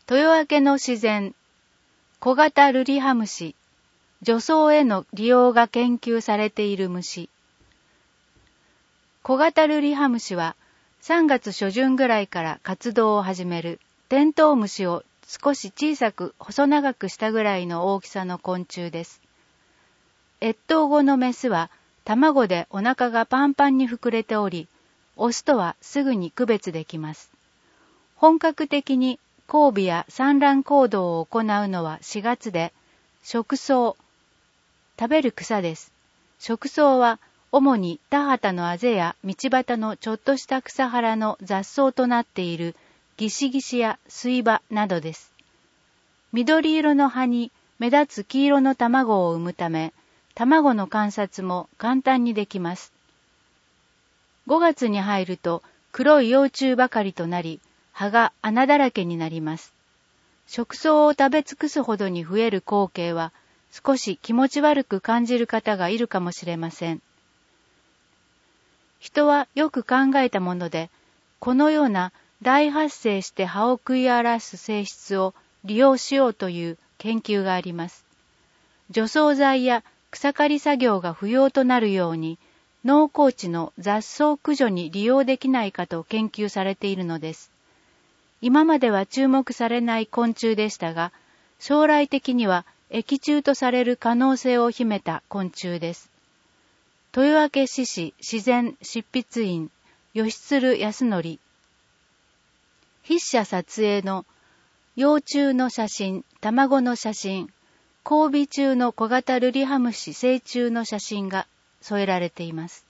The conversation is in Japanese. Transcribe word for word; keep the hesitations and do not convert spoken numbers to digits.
豊明の自然、小型ルリハムシ、除草への利用が研究されている虫。小型ルリハムシはさんがつしょじゅんぐらいから活動を始めるテントウムシを少し小さく細長くしたぐらいの大きさの昆虫です。越冬後のメスは卵でお腹がパンパンに膨れており、オスとはすぐに区別できます。本格的に交尾や産卵行動を行うのはしがつで、食草、食べる草です。食草は主に田畑のあぜや道端のちょっとした草原の雑草となっているギシギシや水葉などです。緑色の葉に目立つ黄色の卵を産むため、卵の観察も簡単にできます。ごがつに入ると黒い幼虫ばかりとなり、葉が穴だらけになります。食草を食べ尽くすほどに増える光景は、少し気持ち悪く感じる方がいるかもしれません。人はよく考えたもので、このような大発生して葉を食い荒らす性質を利用しようという研究があります。除草剤や草刈り作業が不要となるように、農耕地の雑草駆除に利用できないかと研究されているのです。今までは注目されない昆虫でしたが、将来的には益虫とされる可能性を秘めた昆虫です。豊明市市自然執筆員吉鶴康則。筆者撮影の幼虫の写真、卵の写真、交尾中の小型ルリハムシ成虫の写真が添えられています。